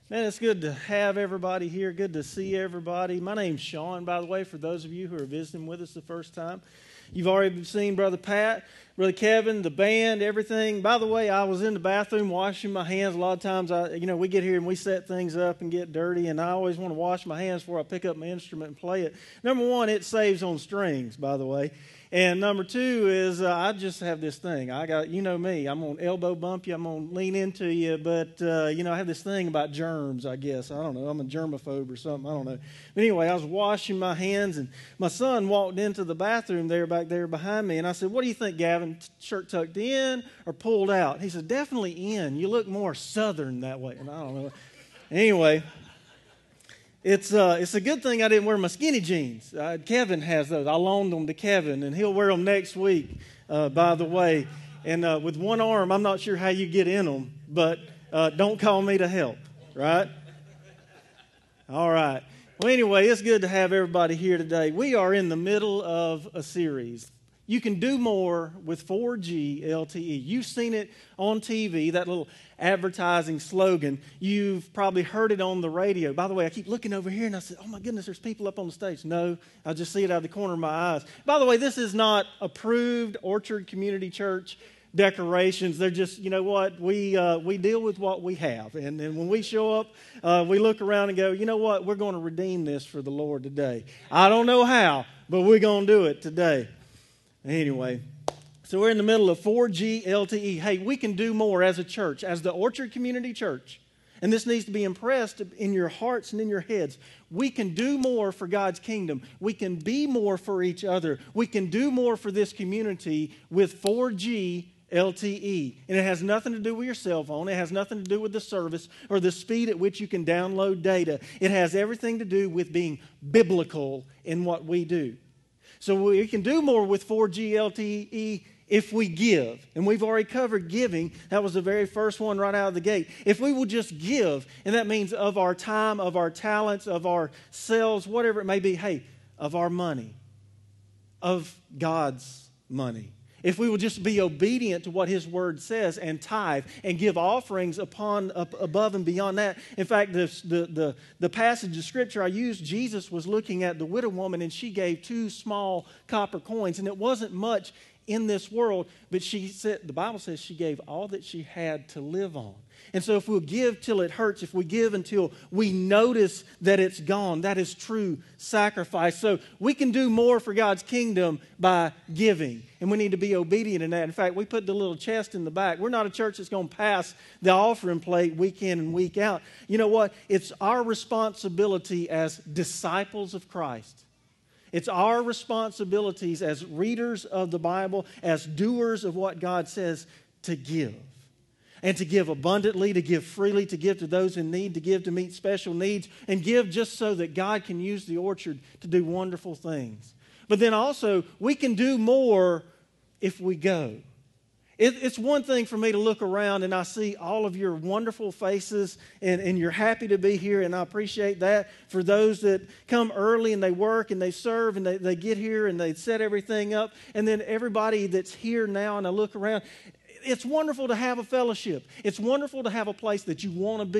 Man, it's good to have everybody here. Good to see everybody. My name's Sean, by the way, for those of you who are visiting with us the first time. You've already seen Brother Pat, Brother Kevin, the band, everything. By the way, I was in the bathroom washing my hands. A lot of times, we get here and we set things up and get dirty, and I always want to wash my hands before I pick up my instrument and play it. Number one, it saves on strings, by the way. And number two is I just have this thing. You know me, I'm going to elbow bump you, I'm going to lean into you, but, I have this thing about germs, I guess. I don't know, I'm a germaphobe or something, I don't know. But anyway, I was washing my hands, and my son walked into the bathroom back there behind me, and I said, "What do you think, Gavin, shirt tucked in or pulled out?" He said, "Definitely in. You look more southern that way." And I don't know. Anyway, it's a good thing I didn't wear my skinny jeans. Kevin has those. I loaned them to Kevin, and he'll wear them next week, by the way. And with one arm, I'm not sure how you get in them, but don't call me to help, right? All right. Well, anyway, it's good to have everybody here today. We are in the middle of a series. You can do more with 4G LTE. You've seen it on TV, that little advertising slogan. You've probably heard it on the radio. By the way, I keep looking over here and I said, "Oh my goodness, there's people up on the stage." No, I just see it out of the corner of my eyes. By the way, this is not approved Orchard Community Church decorations. They're just, you know what, we deal with what we have. And when we show up, we look around and go, "You know what, we're going to redeem this for the Lord today." I don't know how, but we're going to do it today. Anyway, so we're in the middle of 4G LTE. Hey, we can do more as a church, as the Orchard Community Church. And this needs to be impressed in your hearts and in your heads. We can do more for God's kingdom. We can be more for each other. We can do more for this community with 4G LTE. And it has nothing to do with your cell phone. It has nothing to do with the service or the speed at which you can download data. It has everything to do with being biblical in what we do. So we can do more with 4G LTE if we give. And we've already covered giving. That was the very first one right out of the gate. If we will just give, and that means of our time, of our talents, of our selves, whatever it may be, hey, of our money, of God's money. If we will just be obedient to what His Word says and tithe and give offerings above and beyond that. In fact, the passage of Scripture I used, Jesus was looking at the widow woman and she gave 2 small copper coins. And it wasn't much in this world, but the Bible says she gave all that she had to live on. And so if we'll give till it hurts, if we give until we notice that it's gone, that is true sacrifice. So we can do more for God's kingdom by giving. And we need to be obedient in that. In fact, we put the little chest in the back. We're not a church that's going to pass the offering plate week in and week out. You know what? It's our responsibility as disciples of Christ. It's our responsibilities as readers of the Bible, as doers of what God says, to give. And to give abundantly, to give freely, to give to those in need, to give to meet special needs, and give just so that God can use the orchard to do wonderful things. But then also, we can do more if we go. It's one thing for me to look around and I see all of your wonderful faces and you're happy to be here, and I appreciate that. For those that come early and they work and they serve and they get here and they set everything up, and then everybody that's here now, and I look around, it's wonderful to have a fellowship. It's wonderful to have a place that you want to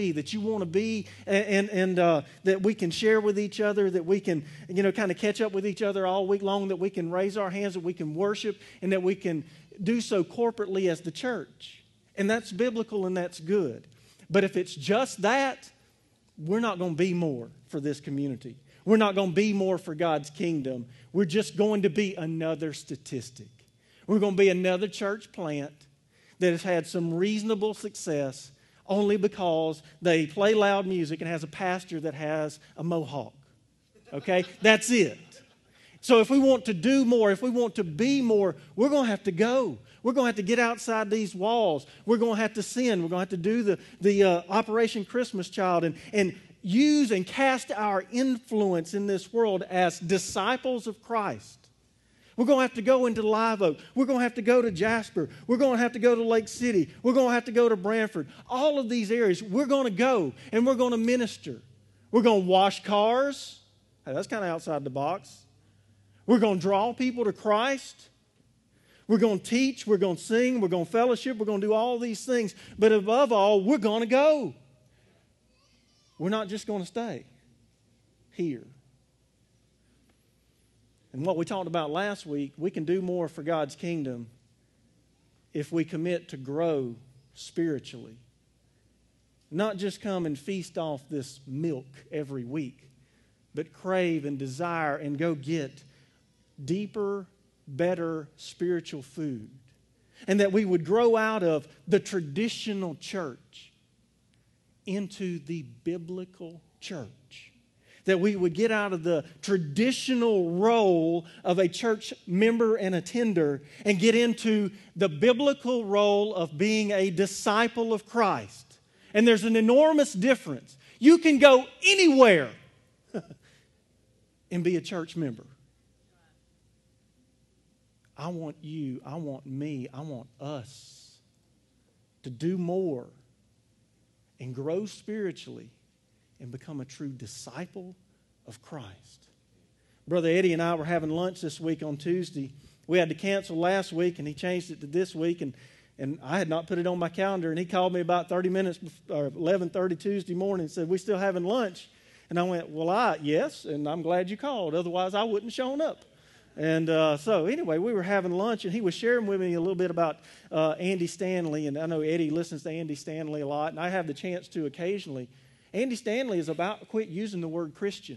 be, and that we can share with each other, that we can, kind of catch up with each other all week long, that we can raise our hands, that we can worship, and that we can do so corporately as the church. And that's biblical and that's good. But if it's just that, we're not going to be more for this community. We're not going to be more for God's kingdom. We're just going to be another statistic. We're going to be another church plant that has had some reasonable success only because they play loud music and has a pastor that has a mohawk. Okay? That's it. So if we want to do more, if we want to be more, we're going to have to go. We're going to have to get outside these walls. We're going to have to sin. We're going to have to do the Operation Christmas Child and use and cast our influence in this world as disciples of Christ. We're going to have to go into Live Oak. We're going to have to go to Jasper. We're going to have to go to Lake City. We're going to have to go to Branford. All of these areas, we're going to go and we're going to minister. We're going to wash cars. Hey, that's kind of outside the box. We're going to draw people to Christ. We're going to teach. We're going to sing. We're going to fellowship. We're going to do all these things. But above all, we're going to go. we're not just going to stay here. And what we talked about last week, we can do more for God's kingdom if we commit to grow spiritually. Not just come and feast off this milk every week, but crave and desire and go get deeper, better spiritual food. And that we would grow out of the traditional church into the biblical church. That we would get out of the traditional role of a church member and attender and get into the biblical role of being a disciple of Christ. And there's an enormous difference. You can go anywhere and be a church member. I want you, I want me, I want us to do more and grow spiritually and become a true disciple of Christ. Brother Eddie and I were having lunch this week on Tuesday. We had to cancel last week, and he changed it to this week, and I had not put it on my calendar, and he called me about 30 minutes or 11:30 Tuesday morning and said, "We still having lunch?" And I went, "Well, yes, and I'm glad you called. Otherwise, I wouldn't have shown up." And so anyway, we were having lunch, and he was sharing with me a little bit about Andy Stanley. And I know Eddie listens to Andy Stanley a lot, and I have the chance to occasionally. Andy Stanley is about to quit using the word Christian.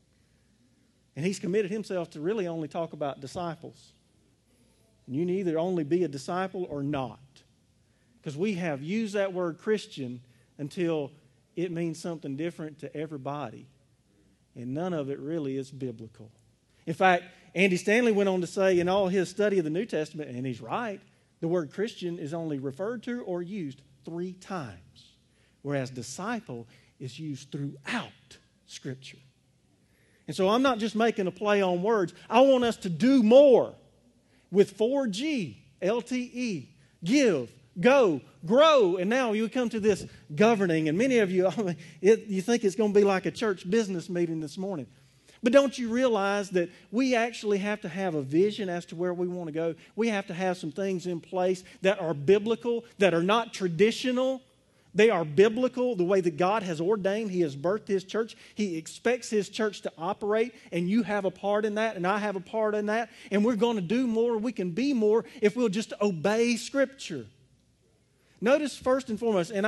And he's committed himself to really only talk about disciples. And you can either only be a disciple or not. Because we have used that word Christian until it means something different to everybody. And none of it really is biblical. In fact, Andy Stanley went on to say in all his study of the New Testament, and he's right, the word Christian is only referred to or used 3 times, whereas disciple is used throughout Scripture. And so I'm not just making a play on words. I want us to do more with 4G, LTE, give, go, grow, and now you come to this governing, and many of you, you think it's going to be like a church business meeting this morning. But don't you realize that we actually have to have a vision as to where we want to go? We have to have some things in place that are biblical, that are not traditional. They are biblical, the way that God has ordained. He has birthed His church. He expects His church to operate, and you have a part in that, and I have a part in that. And we're going to do more. We can be more if we'll just obey Scripture. Notice first and foremost, and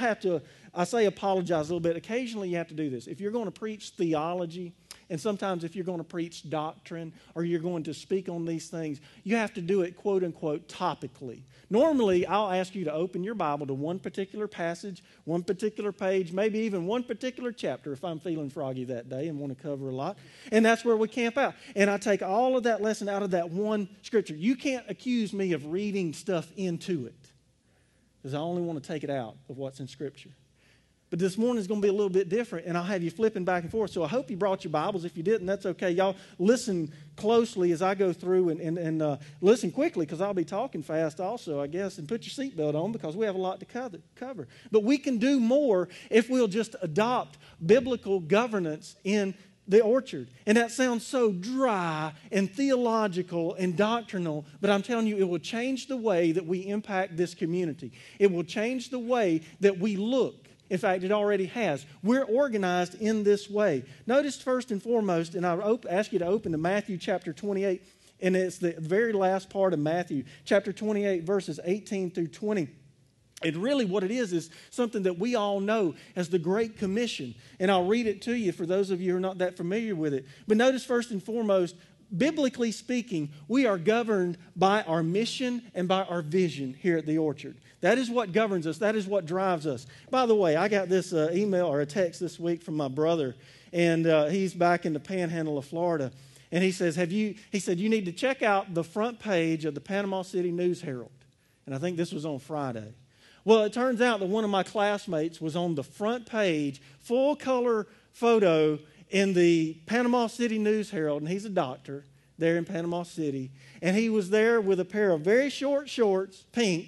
I say apologize a little bit. Occasionally you have to do this. If you're going to preach theology, and sometimes if you're going to preach doctrine or you're going to speak on these things, you have to do it, quote unquote, topically. Normally, I'll ask you to open your Bible to one particular passage, one particular page, maybe even one particular chapter if I'm feeling froggy that day and want to cover a lot. And that's where we camp out. And I take all of that lesson out of that one scripture. You can't accuse me of reading stuff into it, because I only want to take it out of what's in Scripture. But this morning is going to be a little bit different, and I'll have you flipping back and forth. So I hope you brought your Bibles. If you didn't, that's okay. Y'all listen closely as I go through and listen quickly, because I'll be talking fast also, I guess, and put your seatbelt on because we have a lot to cover. But we can do more if we'll just adopt biblical governance in the orchard. And that sounds so dry and theological and doctrinal, but I'm telling you, it will change the way that we impact this community. It will change the way that we look. In fact, it already has. We're organized in this way. Notice first and foremost, and I'll ask you to open to Matthew chapter 28, and it's the very last part of Matthew, chapter 28, verses 18 through 20. And really what it is something that we all know as the Great Commission. And I'll read it to you for those of you who are not that familiar with it. But notice first and foremost, biblically speaking, we are governed by our mission and by our vision here at the Orchard. That is what governs us. That is what drives us. By the way, I got this email or a text this week from my brother, and he's back in the Panhandle of Florida. And he says, he said, you need to check out the front page of the Panama City News-Herald. And I think this was on Friday. Well, it turns out that one of my classmates was on the front page, full-color photo in the Panama City News-Herald, and he's a doctor there in Panama City. And he was there with a pair of very short shorts, pink,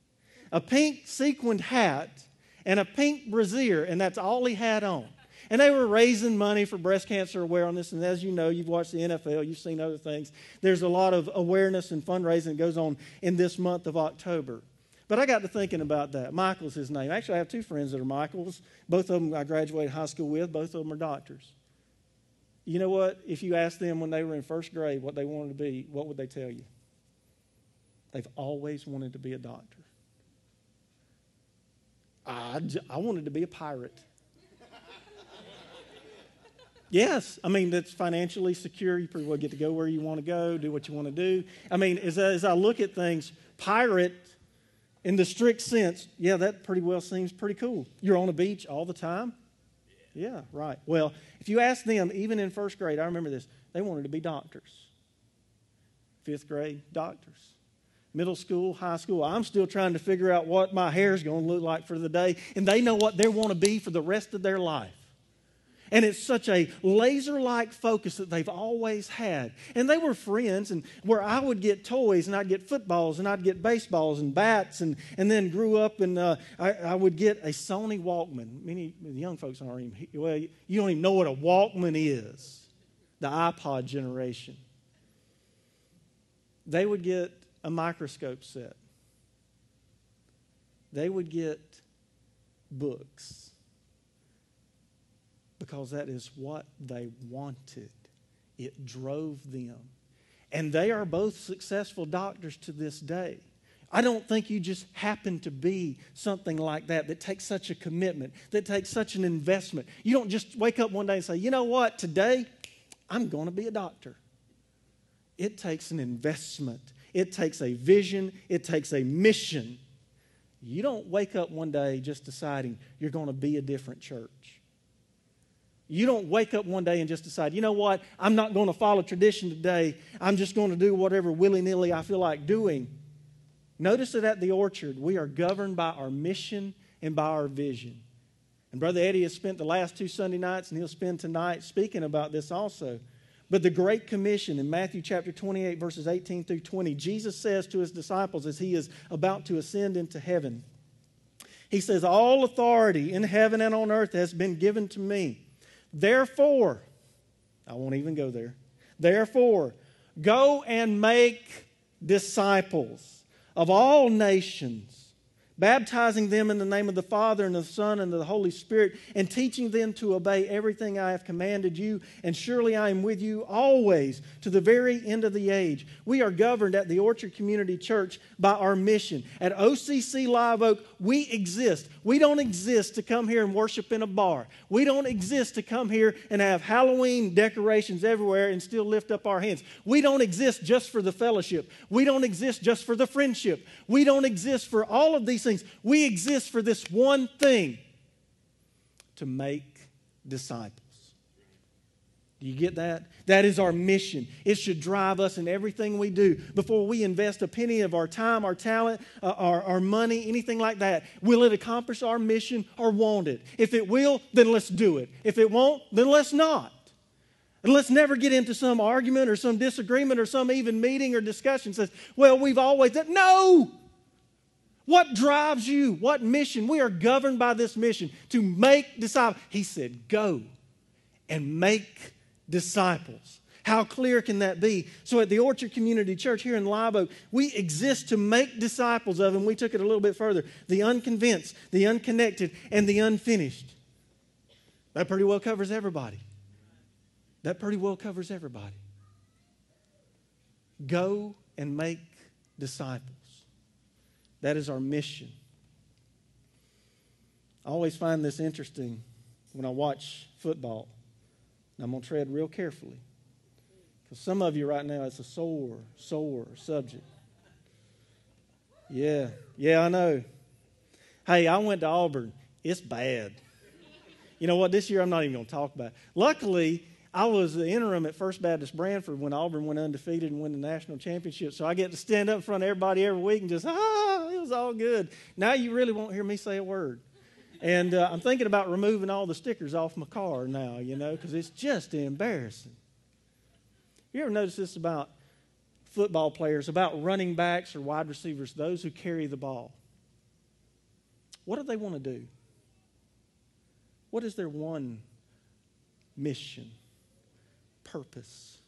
a pink sequined hat, and a pink brassiere, and that's all he had on. And they were raising money for breast cancer awareness, and as you know, you've watched the NFL, you've seen other things. There's a lot of awareness and fundraising that goes on in this month of October. But I got to thinking about that. Michael's his name. Actually, I have two friends that are Michaels. Both of them I graduated high school with. Both of them are doctors. You know what? If you asked them when they were in first grade what they wanted to be, what would they tell you? They've always wanted to be a doctor. I wanted to be a pirate. Yes, I mean, that's financially secure. You pretty well get to go where you want to go, do what you want to do. I mean, as I look at things, pirate, in the strict sense, yeah, that pretty well seems pretty cool. You're on a beach all the time? Yeah, right. Well, if you ask them, even in first grade, I remember this, they wanted to be doctors. Fifth grade, doctors. Middle school, high school, I'm still trying to figure out what my hair is going to look like for the day, and they know what they want to be for the rest of their life. And it's such a laser-like focus that they've always had. And they were friends, and where I would get toys, and I'd get footballs, and I'd get baseballs and bats, and then grew up, and I would get a Sony Walkman. Many of the young folks aren't even, well, you don't even know what a Walkman is, the iPod generation. They would get a microscope set. They would get books. Because that is what they wanted. It drove them. And they are both successful doctors to this day. I don't think you just happen to be something like that takes such a commitment, that takes such an investment. You don't just wake up one day and say, you know what, today I'm going to be a doctor. It takes an investment. It takes a vision. It takes a mission. You don't wake up one day just deciding you're going to be a different church. You don't wake up one day and just decide, you know what, I'm not going to follow tradition today. I'm just going to do whatever willy-nilly I feel like doing. Notice that at the Orchard, we are governed by our mission and by our vision. And Brother Eddie has spent the last 2 Sunday nights, and he'll spend tonight speaking about this also. But the Great Commission in Matthew chapter 28, verses 18 through 20, Jesus says to his disciples as he is about to ascend into heaven, he says, all authority in heaven and on earth has been given to me. Therefore, I won't even go there. Therefore, go and make disciples of all nations, baptizing them in the name of the Father and of the Son and of the Holy Spirit, and teaching them to obey everything I have commanded you. And surely I am with you always to the very end of the age. We are governed at the Orchard Community Church by our mission. At OCC Live Oak, we exist. We don't exist to come here and worship in a bar. We don't exist to come here and have Halloween decorations everywhere and still lift up our hands. We don't exist just for the fellowship. We don't exist just for the friendship. We don't exist for all of these things. We exist for this one thing, to make disciples. Do you get that? That is our mission. It should drive us in everything we do. Before we invest a penny of our time, our talent, our money, anything like that, will it accomplish our mission or won't it? If it will, then let's do it. If it won't, then let's not. And let's never get into some argument or some disagreement or some even meeting or discussion that says, well, we've always done. No! What drives you? What mission? We are governed by this mission to make disciples. He said, go and make disciples. How clear can that be? So at the Orchard Community Church here in Live Oak, we exist to make disciples of, and we took it a little bit further, the unconvinced, the unconnected, and the unfinished. That pretty well covers everybody. That pretty well covers everybody. Go and make disciples. That is our mission. I always find this interesting when I watch football. And I'm going to tread real carefully. Because some of you right now, it's a sore subject. Yeah, I know. Hey, I went to Auburn. It's bad. You know what? This year I'm not even going to talk about it. Luckily, I was the interim at First Baptist Branford when Auburn went undefeated and won the national championship. So I get to stand up in front of everybody every week and just, it was all good. Now you really won't hear me say a word. And I'm thinking about removing all the stickers off my car now, because it's just embarrassing. You ever notice this about football players, about running backs or wide receivers, those who carry the ball? What do they want to do? What is their one mission? Purpose.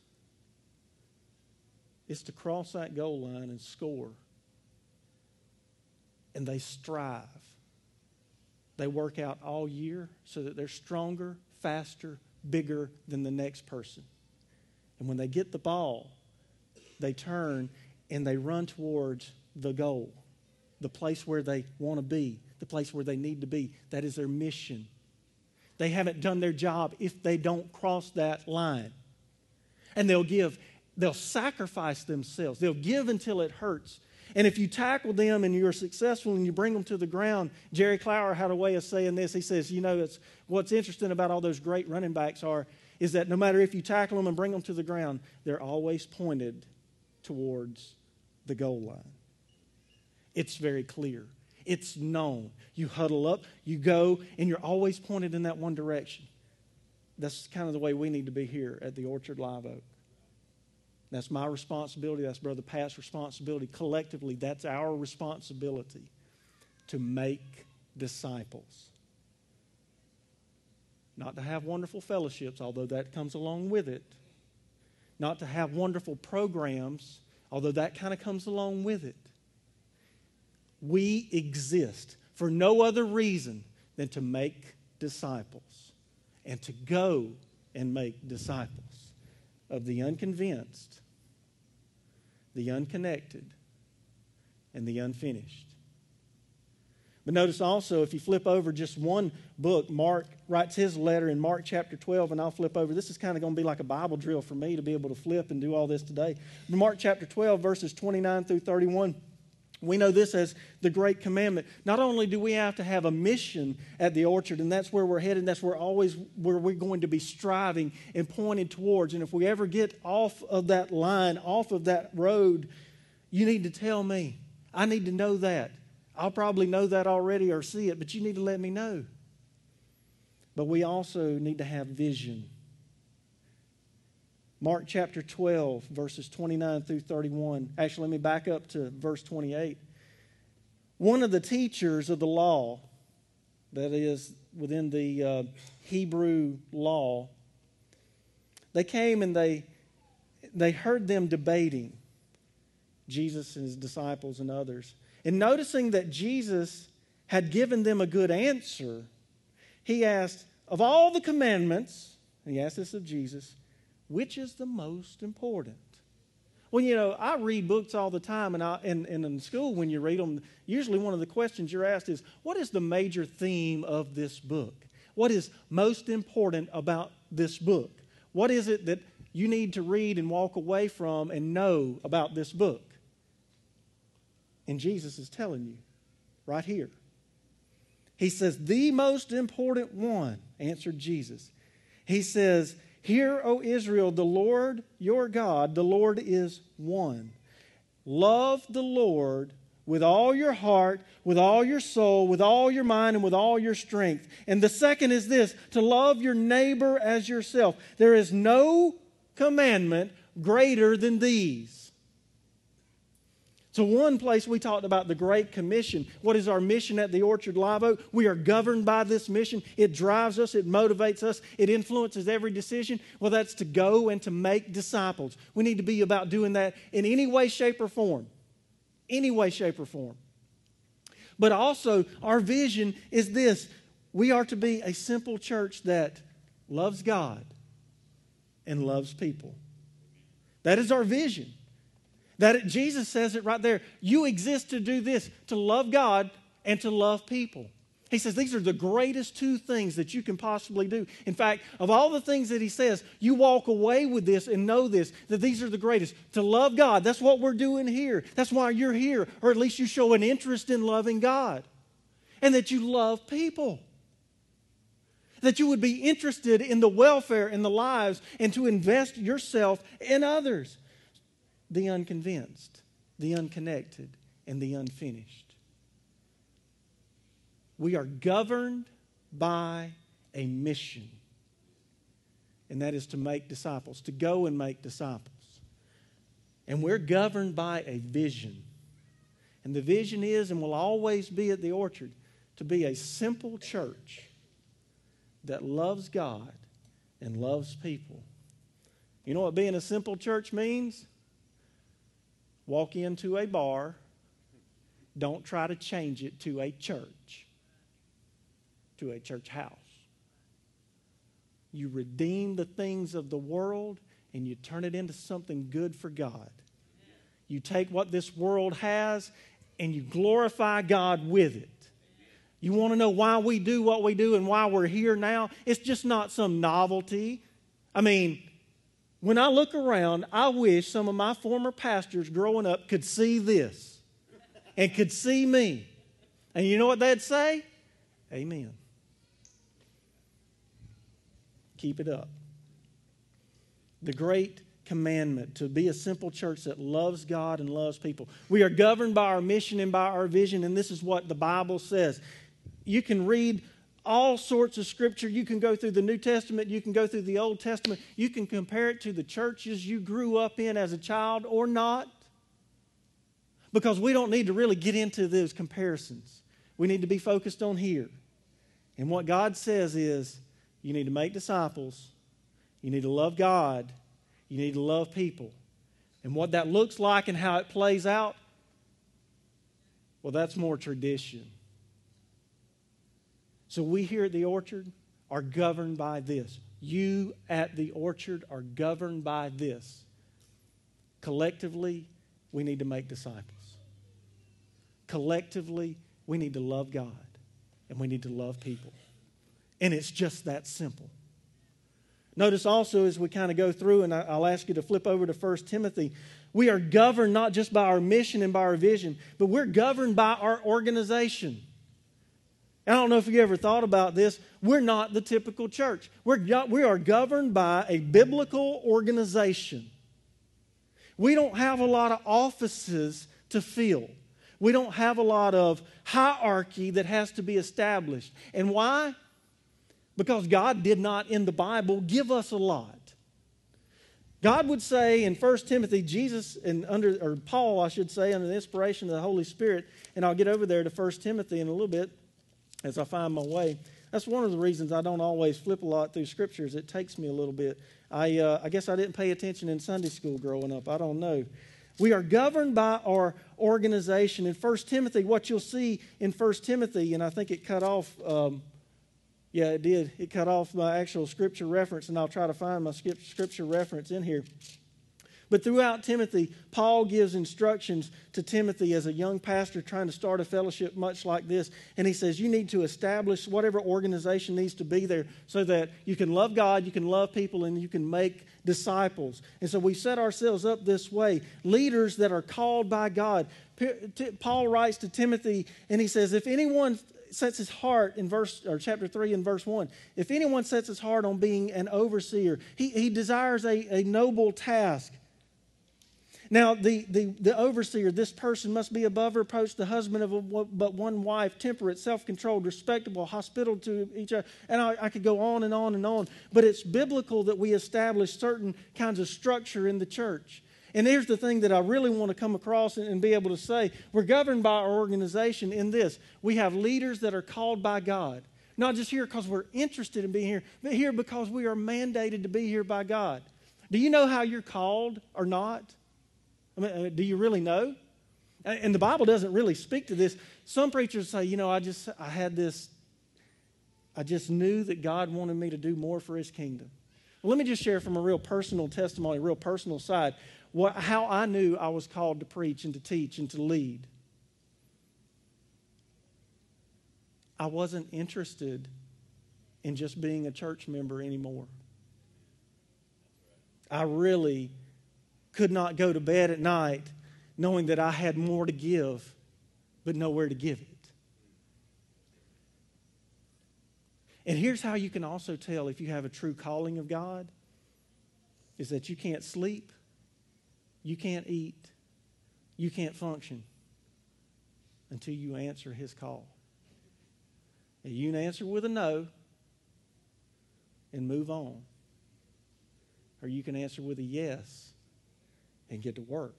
It's to cross that goal line and score. and they strive. They work out all year so that they're stronger, faster, bigger than the next person. And when they get the ball, they turn and they run towards the goal, the place where they want to be, the place where they need to be. That is their mission. They haven't done their job if they don't cross that line. And they'll sacrifice themselves. They'll give until it hurts. And if you tackle them and you're successful and you bring them to the ground, Jerry Clower had a way of saying this. He says, it's what's interesting about all those great running backs is that no matter if you tackle them and bring them to the ground, they're always pointed towards the goal line. It's very clear. It's known. You huddle up, you go, and you're always pointed in that one direction. That's kind of the way we need to be here at the Orchard Live Oak. That's my responsibility. That's Brother Pat's responsibility. Collectively, that's our responsibility to make disciples. Not to have wonderful fellowships, although that comes along with it. Not to have wonderful programs, although that kind of comes along with it. We exist for no other reason than to make disciples and to go and make disciples of the unconvinced, the unconnected, and the unfinished. But notice also, if you flip over just one book, Mark writes his letter in Mark chapter 12, and I'll flip over. This is kind of going to be like a Bible drill for me to be able to flip and do all this today. Mark chapter 12, verses 29 through 31. We know this as the Great Commandment. Not only do we have to have a mission at the Orchard, and that's where we're headed, that's where we're going to be striving and pointed towards. And if we ever get off of that line, off of that road, you need to tell me. I need to know that. I'll probably know that already or see it, but you need to let me know. But we also need to have vision. Mark chapter 12, verses 29 through 31. Actually, let me back up to verse 28. One of the teachers of the law, that is within the Hebrew law, they came and they heard them debating, Jesus and his disciples and others. And noticing that Jesus had given them a good answer, he asked, of all the commandments, and he asked this of Jesus, which is the most important? Well, I read books all the time, and in school when you read them, usually one of the questions you're asked is, what is the major theme of this book? What is most important about this book? What is it that you need to read and walk away from and know about this book? And Jesus is telling you right here. He says, the most important one, answered Jesus. He says, hear, O Israel, the Lord your God, the Lord is one. Love the Lord with all your heart, with all your soul, with all your mind, and with all your strength. And the second is this, to love your neighbor as yourself. There is no commandment greater than these. So one place we talked about the Great Commission. What is our mission at the Orchard Live Oak? We are governed by this mission. It drives us. It motivates us. It influences every decision. Well, that's to go and to make disciples. We need to be about doing that in any way, shape, or form. Any way, shape, or form. But also, our vision is this. We are to be a simple church that loves God and loves people. That is our vision. Jesus says it right there. You exist to do this, to love God and to love people. He says these are the greatest two things that you can possibly do. In fact, of all the things that he says, you walk away with this and know this, that these are the greatest. To love God, that's what we're doing here. That's why you're here, or at least you show an interest in loving God. And that you love people. That you would be interested in the welfare and the lives and to invest yourself in others. The unconvinced, the unconnected, and the unfinished. We are governed by a mission, and that is to make disciples, to go and make disciples. And we're governed by a vision. And the vision is and will always be at the Orchard to be a simple church that loves God and loves people. You know what being a simple church means? Walk into a bar don't try to change it to a church house. You redeem the things of the world and you turn it into something good for God. You take what this world has and you glorify God with it. You want to know why we do what we do and why we're here now? It's just not some novelty. I mean, when I look around, I wish some of my former pastors growing up could see this and could see me. And you know what they'd say? Amen. Keep it up. The great commandment to be a simple church that loves God and loves people. We are governed by our mission and by our vision, and this is what the Bible says. You can read all sorts of scripture. You can go through the New Testament. You can go through the Old Testament. You can compare it to the churches you grew up in as a child or not. Because we don't need to really get into those comparisons. We need to be focused on here. And what God says is, you need to make disciples. You need to love God. You need to love people. And what that looks like and how it plays out, well, that's more tradition. So we here at the Orchard are governed by this. You at the Orchard are governed by this. Collectively, we need to make disciples. Collectively, we need to love God and we need to love people. And it's just that simple. Notice also as we kind of go through, and I'll ask you to flip over to 1 Timothy, we are governed not just by our mission and by our vision, but we're governed by our organization. I don't know if you ever thought about this. We're not the typical church. We are governed by a biblical organization. We don't have a lot of offices to fill. We don't have a lot of hierarchy that has to be established. And why? Because God did not in the Bible give us a lot. God would say in 1 Timothy, Paul, I should say, under the inspiration of the Holy Spirit, and I'll get over there to 1 Timothy in a little bit as I find my way. That's one of the reasons I don't always flip a lot through Scriptures. It takes me a little bit. I guess I didn't pay attention in Sunday school growing up. I don't know. We are governed by our organization. In 1 Timothy, what you'll see in 1 Timothy, and I think it cut off... Yeah, it did. It cut off my actual scripture reference, and I'll try to find my scripture reference in here. But throughout Timothy, Paul gives instructions to Timothy as a young pastor trying to start a fellowship much like this. And he says, you need to establish whatever organization needs to be there so that you can love God, you can love people, and you can make disciples. And so we set ourselves up this way. Leaders that are called by God. Paul writes to Timothy, and he says, if anyone sets his heart in chapter 3 and verse 1. If anyone sets his heart on being an overseer, he desires a noble task. Now, the overseer, this person must be above reproach, the husband of but one wife, temperate, self-controlled, respectable, hospitable to each other. And I could go on and on and on. But it's biblical that we establish certain kinds of structure in the church. And here's the thing that I really want to come across and be able to say. We're governed by our organization in this. We have leaders that are called by God. Not just here because we're interested in being here, but here because we are mandated to be here by God. Do you know how you're called or not? I mean, do you really know? And the Bible doesn't really speak to this. Some preachers say, I just knew that God wanted me to do more for His kingdom. Well, let me just share from a real personal testimony, real personal side, how I knew I was called to preach and to teach and to lead. I wasn't interested in just being a church member anymore. I really could not go to bed at night knowing that I had more to give, but nowhere to give it. And here's how you can also tell if you have a true calling of God, is that you can't sleep, you can't eat, you can't function until you answer His call. And you can answer with a no and move on. Or you can answer with a yes and get to work.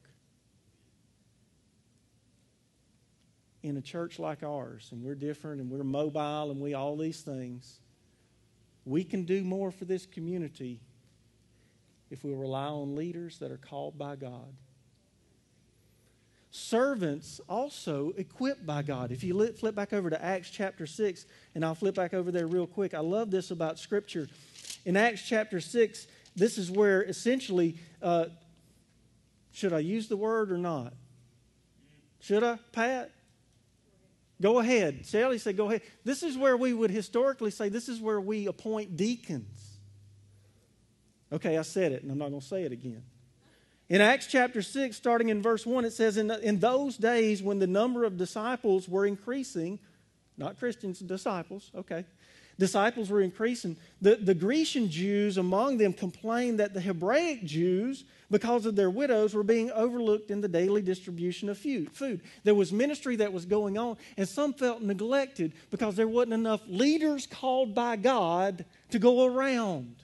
In a church like ours, and we're different and we're mobile and we all these things, we can do more for this community if we rely on leaders that are called by God. servants also equipped by God. If you flip back over to Acts chapter 6, and I'll flip back over there real quick. I love this about Scripture. In Acts chapter 6, this is where essentially, should I use the word or not? Should I, Pat? Go ahead. Sally said, go ahead. This is where we would historically say this is where we appoint deacons. Okay, I said it, and I'm not going to say it again. In Acts chapter 6, starting in verse 1, it says, in those days when the number of disciples were increasing, not Christians, disciples, okay. Disciples were increasing. The Grecian Jews among them complained that the Hebraic Jews, because of their widows, were being overlooked in the daily distribution of food. There was ministry that was going on, and some felt neglected because there wasn't enough leaders called by God to go around.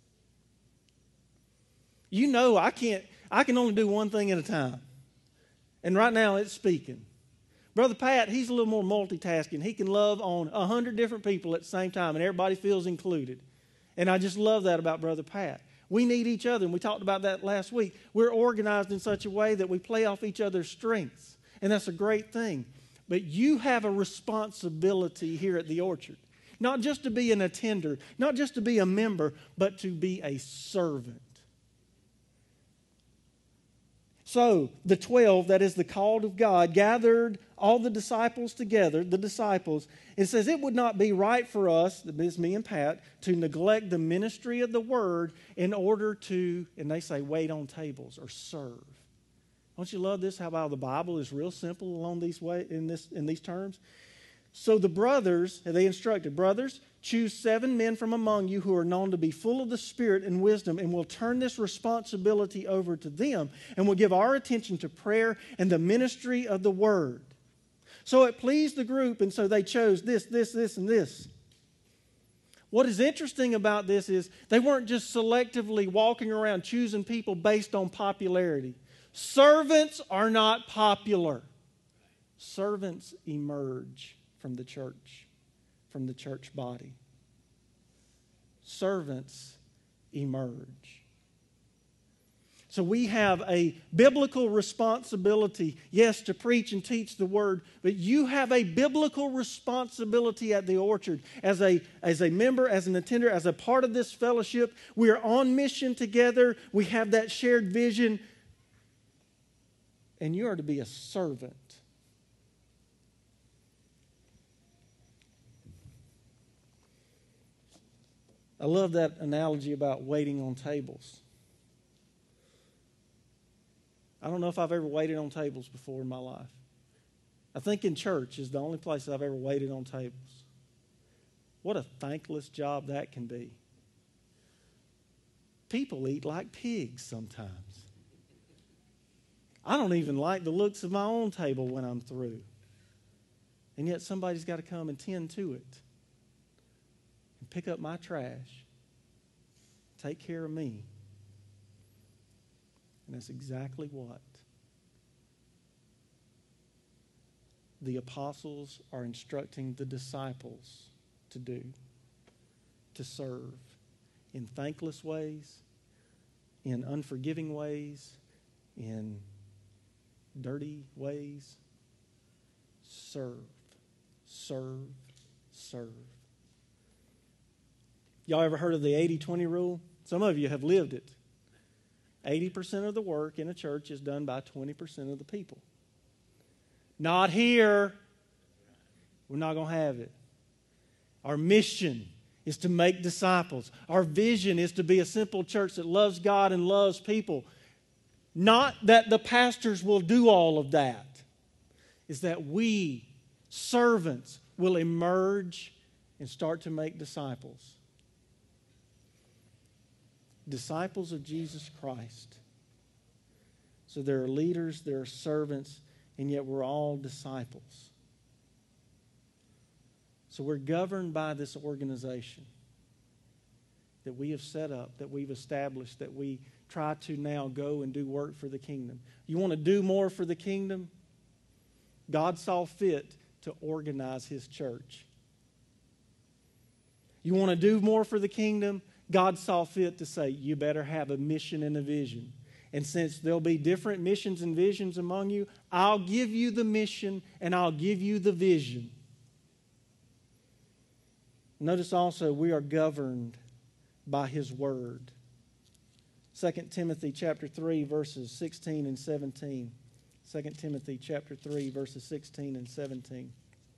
You know, I can only do one thing at a time. And right now it's speaking. Brother Pat, he's a little more multitasking. He can love on 100 different people at the same time, and everybody feels included. And I just love that about Brother Pat. We need each other, and we talked about that last week. We're organized in such a way that we play off each other's strengths, and that's a great thing. But you have a responsibility here at the Orchard, not just to be an attender, not just to be a member, but to be a servant. So the 12, that is the called of God, gathered all the disciples together, It says it would not be right for us, that is me and Pat, to neglect the ministry of the word in order to, and they say, wait on tables or serve. Don't you love this? How about the Bible is real simple along in these terms? So the brothers, they instructed, brothers, choose 7 men from among you who are known to be full of the Spirit and wisdom, and we'll turn this responsibility over to them, and we'll give our attention to prayer and the ministry of the word. So it pleased the group, and so they chose this, and this. What is interesting about this is they weren't just selectively walking around choosing people based on popularity. Servants are not popular. Servants emerge from the church body. Servants emerge. So we have a biblical responsibility, yes, to preach and teach the word, but you have a biblical responsibility at the Orchard as a member, as an attender, as a part of this fellowship. We are on mission together. We have that shared vision, and you are to be a servant. I love that analogy about waiting on tables. I don't know if I've ever waited on tables before in my life. I think in church is the only place I've ever waited on tables. What a thankless job that can be. People eat like pigs sometimes. I don't even like the looks of my own table when I'm through. And yet somebody's got to come and tend to it. And pick up my trash. Take care of me. And that's exactly what the apostles are instructing the disciples to do. To serve in thankless ways, in unforgiving ways, in dirty ways. Serve, serve, serve. Y'all ever heard of the 80-20 rule? Some of you have lived it. 80% of the work in a church is done by 20% of the people. Not here. We're not going to have it. Our mission is to make disciples. Our vision is to be a simple church that loves God and loves people. Not that the pastors will do all of that. Is that we, servants, will emerge and start to make disciples. Disciples of Jesus Christ. So there are leaders, there are servants, and yet we're all disciples. So we're governed by this organization that we have set up, that we've established, that we try to now go and do work for the kingdom. You want to do more for the kingdom? God saw fit to organize His church. You want to do more for the kingdom? God saw fit to say, you better have a mission and a vision. And since there'll be different missions and visions among you, I'll give you the mission and I'll give you the vision. Notice also we are governed by His Word. 2 Timothy chapter 3, verses 16 and 17. 2 Timothy chapter 3, verses 16 and 17.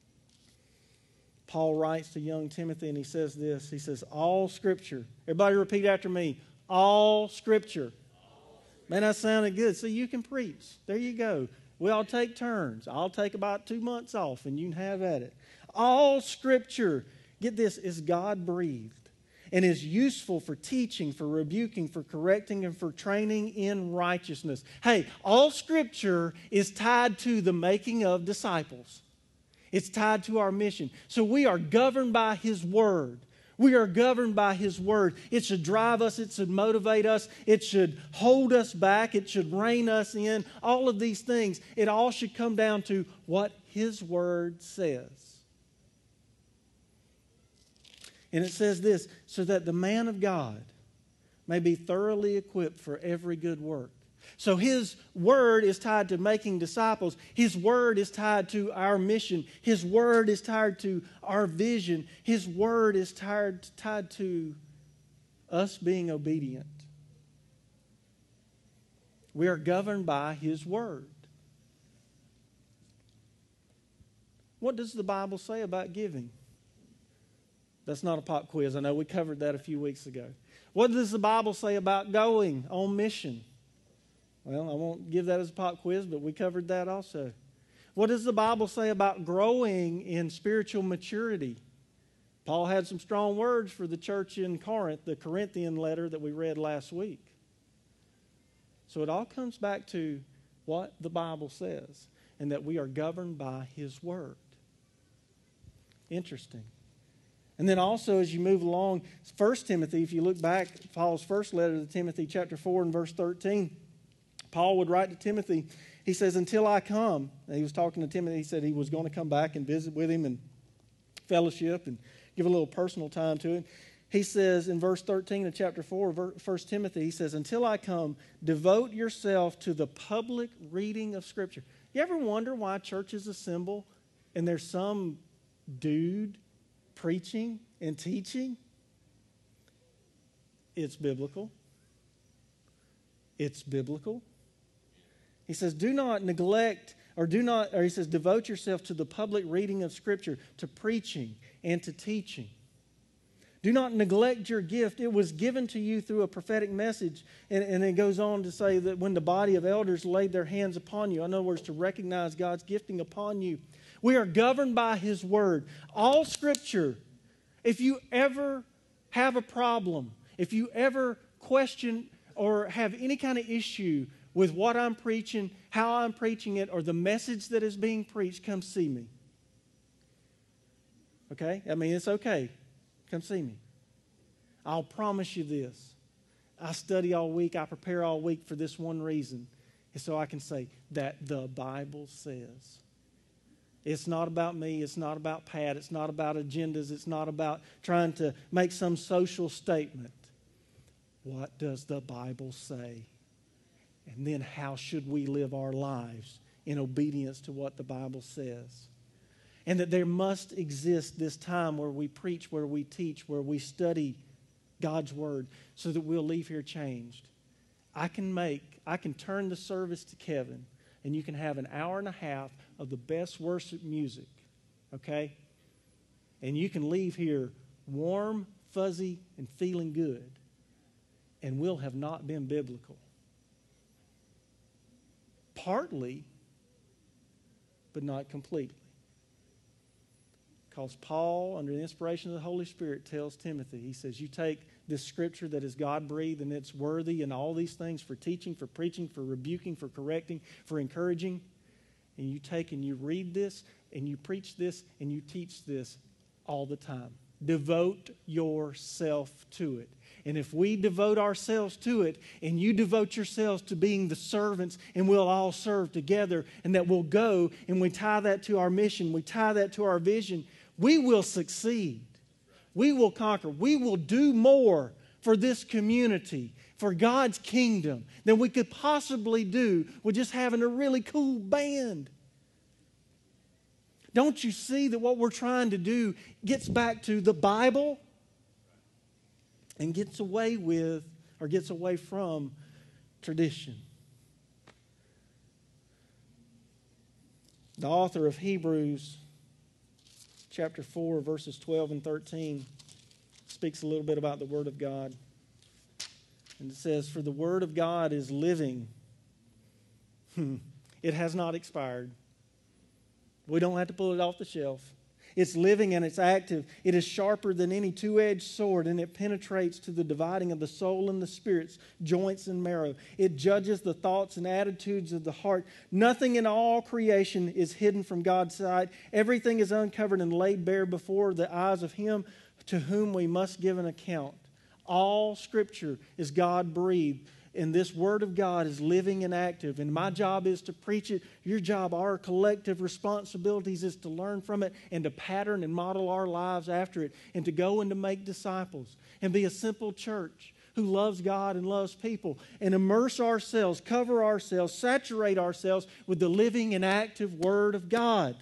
Paul writes to young Timothy and he says this. He says, all Scripture. Everybody repeat after me. All Scripture. Man, that sounded good. See, you can preach. There you go. We all take turns. I'll take about 2 months off and you can have at it. All Scripture, get this, is God-breathed and is useful for teaching, for rebuking, for correcting, and for training in righteousness. Hey, all Scripture is tied to the making of disciples. It's tied to our mission. So we are governed by His Word. We are governed by His Word. It should drive us. It should motivate us. It should hold us back. It should rein us in. All of these things. It all should come down to what His Word says. And it says this, so that the man of God may be thoroughly equipped for every good work. So His Word is tied to making disciples. His Word is tied to our mission. His Word is tied to our vision. His Word is tied to us being obedient. We are governed by His Word. What does the Bible say about giving? That's not a pop quiz. I know we covered that a few weeks ago. What does the Bible say about going on mission? Well, I won't give that as a pop quiz, but we covered that also. What does the Bible say about growing in spiritual maturity? Paul had some strong words for the church in Corinth, the Corinthian letter that we read last week. So it all comes back to what the Bible says and that we are governed by His Word. Interesting. And then also as you move along, 1 Timothy, if you look back, Paul's first letter to Timothy, chapter 4 and verse 13, Paul would write to Timothy, he says, until I come, and he was talking to Timothy, he said he was going to come back and visit with him and fellowship and give a little personal time to him. He says in verse 13 of chapter 4, 1 Timothy, he says, until I come, devote yourself to the public reading of Scripture. You ever wonder why churches assemble and there's some dude preaching and teaching? It's biblical. It's biblical. He says, do not neglect, or he says, devote yourself to the public reading of Scripture, to preaching and to teaching. Do not neglect your gift. It was given to you through a prophetic message. And it goes on to say that when the body of elders laid their hands upon you, in other words, to recognize God's gifting upon you. We are governed by His Word. All Scripture, if you ever have a problem, if you ever question or have any kind of issue with what I'm preaching, how I'm preaching it, or the message that is being preached, come see me. Okay? I mean, it's okay. Come see me. I'll promise you this. I study all week. I prepare all week for this one reason. And so I can say that the Bible says. It's not about me. It's not about Pat. It's not about agendas. It's not about trying to make some social statement. What does the Bible say? And then how should we live our lives in obedience to what the Bible says? And that there must exist this time where we preach, where we teach, where we study God's Word so that we'll leave here changed. I can turn the service to Kevin and you can have an hour and a half of the best worship music, okay? And you can leave here warm, fuzzy, and feeling good. And we'll have not been biblical. Partly, but not completely. Because Paul, under the inspiration of the Holy Spirit, tells Timothy, he says, you take this Scripture that is God-breathed and it's worthy and all these things for teaching, for preaching, for rebuking, for correcting, for encouraging, and you take and you read this and you preach this and you teach this all the time. Devote yourself to it. And if we devote ourselves to it and you devote yourselves to being the servants and we'll all serve together and that we'll go and we tie that to our mission, we tie that to our vision, we will succeed. We will conquer. We will do more for this community for God's kingdom than we could possibly do with just having a really cool band. Don't you see that what we're trying to do gets back to the Bible and gets away from tradition? The author of Hebrews chapter 4, verses 12 and 13 speaks a little bit about the Word of God. And it says, "For the Word of God is living." It has not expired. We don't have to pull it off the shelf. It's living and it's active. It is sharper than any two-edged sword, and it penetrates to the dividing of the soul and the spirits, joints and marrow. It judges the thoughts and attitudes of the heart. Nothing in all creation is hidden from God's sight. Everything is uncovered and laid bare before the eyes of Him to whom we must give an account. All Scripture is God-breathed. And this Word of God is living and active. And my job is to preach it. Your job, our collective responsibilities, is to learn from it and to pattern and model our lives after it and to go and to make disciples and be a simple church who loves God and loves people and immerse ourselves, cover ourselves, saturate ourselves with the living and active Word of God.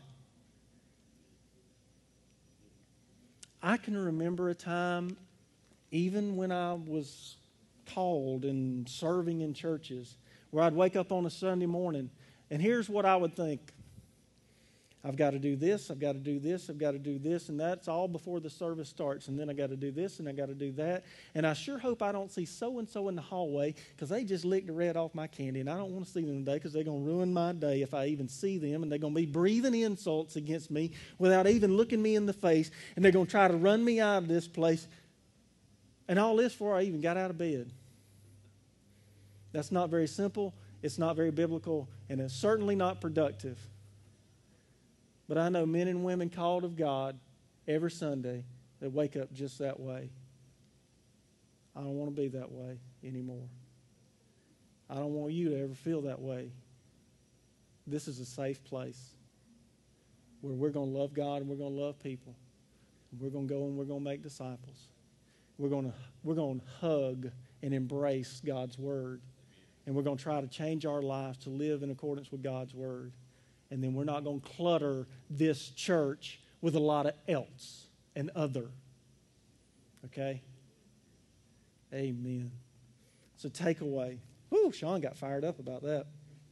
I can remember a time, even when I was called and serving in churches, where I'd wake up on a Sunday morning and here's what I would think: I've got to do this, I've got to do this, I've got to do this, and that's all before the service starts. And then I got to do this and I got to do that. And I sure hope I don't see so-and-so in the hallway because they just licked the red off my candy, and I don't want to see them today because they're going to ruin my day if I even see them, and they're going to be breathing insults against me without even looking me in the face, and they're going to try to run me out of this place. And all this before I even got out of bed. That's not very simple, it's not very biblical, and it's certainly not productive. But I know men and women called of God every Sunday that wake up just that way. I don't want to be that way anymore. I don't want you to ever feel that way. This is a safe place where we're going to love God and we're going to love people. We're going to go and we're going to make disciples. We're going to hug and embrace God's Word. And we're going to try to change our lives to live in accordance with God's Word. And then we're not going to clutter this church with a lot of else and other. Okay? Amen. So takeaway. Whoo, Sean got fired up about that.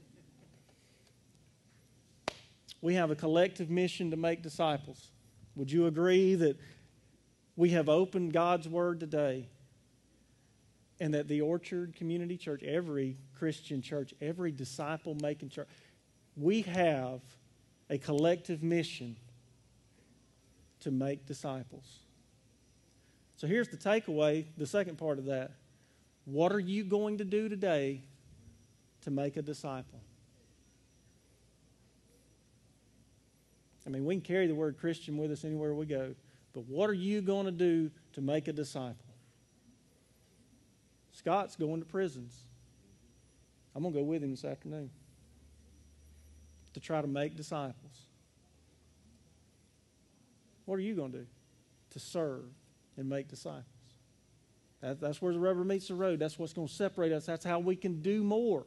We have a collective mission to make disciples. Would you agree that we have opened God's Word today? And that the Orchard Community Church, every Christian church, every disciple-making church, we have a collective mission to make disciples. So here's the takeaway, the second part of that. What are you going to do today to make a disciple? I mean, we can carry the word Christian with us anywhere we go, but what are you going to do to make a disciple? Scott's going to prisons. I'm going to go with him this afternoon to try to make disciples. What are you going to do to serve and make disciples? That's where the rubber meets the road. That's what's going to separate us. That's how we can do more.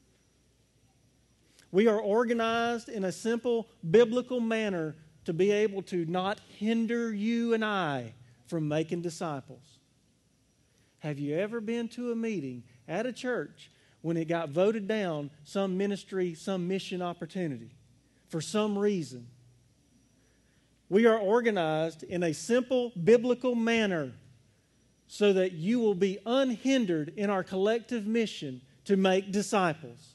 We are organized in a simple biblical manner to be able to not hinder you and I from making disciples. Have you ever been to a meeting at a church when it got voted down some ministry, some mission opportunity for some reason? We are organized in a simple biblical manner so that you will be unhindered in our collective mission to make disciples.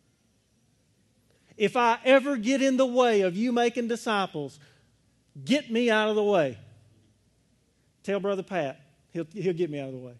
If I ever get in the way of you making disciples, get me out of the way. Tell Brother Pat, he'll get me out of the way.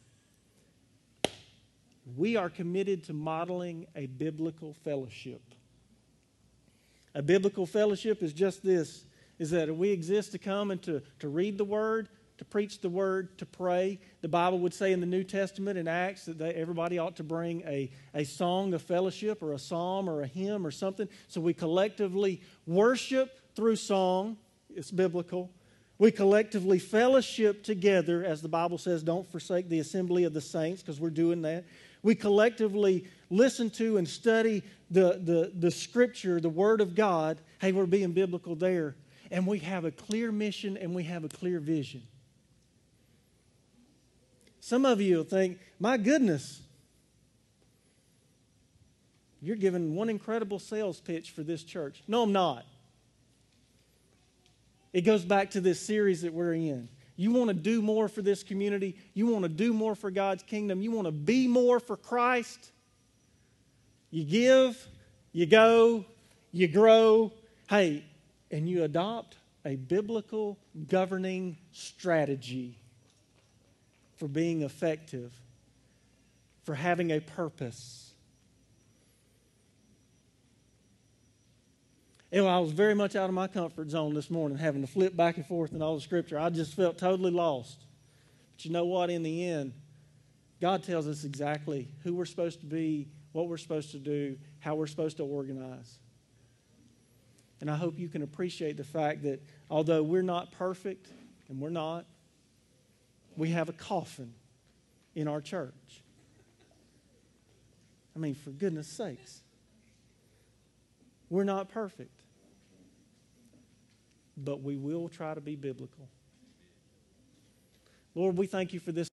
We are committed to modeling a biblical fellowship. A biblical fellowship is just this, is that we exist to come and to read the Word, to preach the Word, to pray. The Bible would say in the New Testament in Acts that everybody ought to bring a song of fellowship or a psalm or a hymn or something. So we collectively worship through song. It's biblical. We collectively fellowship together, as the Bible says, don't forsake the assembly of the saints, because we're doing that. We collectively listen to and study the Scripture, the Word of God. Hey, we're being biblical there. And we have a clear mission and we have a clear vision. Some of you will think, my goodness, you're giving one incredible sales pitch for this church. No, I'm not. It goes back to this series that we're in. You want to do more for this community. You want to do more for God's kingdom. You want to be more for Christ. You give, you go, you grow. Hey, and you adopt a biblical governing strategy for being effective, for having a purpose. And I was very much out of my comfort zone this morning, having to flip back and forth in all the Scripture. I just felt totally lost. But you know what? In the end, God tells us exactly who we're supposed to be, what we're supposed to do, how we're supposed to organize. And I hope you can appreciate the fact that although we're not perfect, and we're not, we have a coffin in our church. I mean, for goodness sakes. We're not perfect. But we will try to be biblical. Lord, we thank you for this.